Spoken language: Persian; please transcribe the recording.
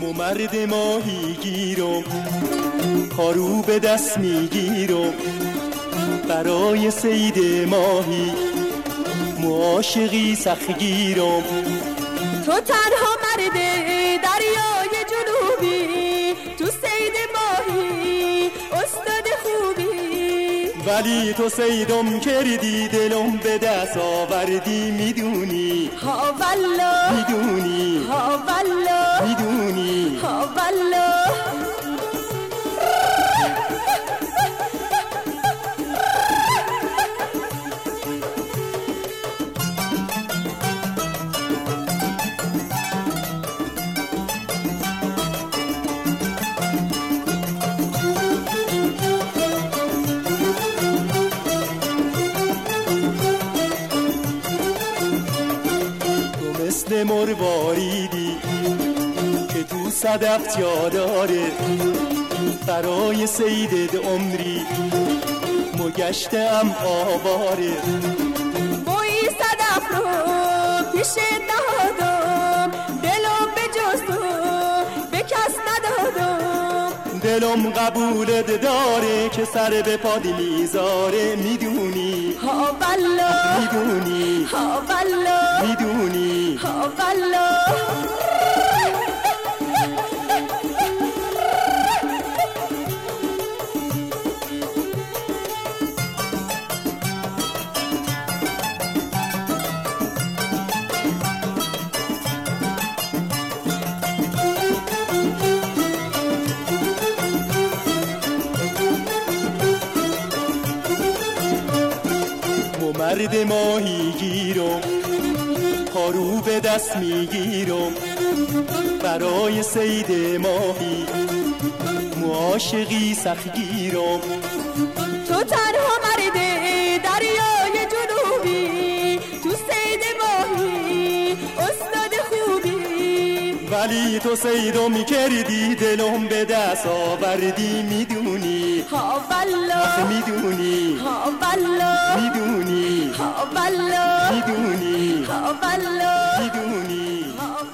مرد ماهی گیرم پارو به دست میگیرم برای صید ماهی عاشقی سخگیرم. تو تنها مرد دریای جنوبی تو صید ماهی استاد خوبی، ولی تو صیدم کردی دلم به دست آوردی میدونی ها والله میدونی ها والله میدونی ها والله. مثل مرواریدی که تو صدف جا داره برای صید عمری مگشتم آواره. بوی صدف رو پیش نهادم دلم به جز تو به کس ندادم. دلم قبولت داره که سر به پاد میذاره میدونی ها والله میدونی ها والله میدونی ها والله. مرد ماهی گیرم پارو به دست میگیرم برای صید ماهی عاشقی سخگیرم. تو تنها مرد دریای جنوبی تو صید ماهی استاد خوبی، ولی تو صیدم کردی دلم به دست آوردی میدونی ها والله میدونی ها والله میدونی ها والله میدونی ها والله میدونی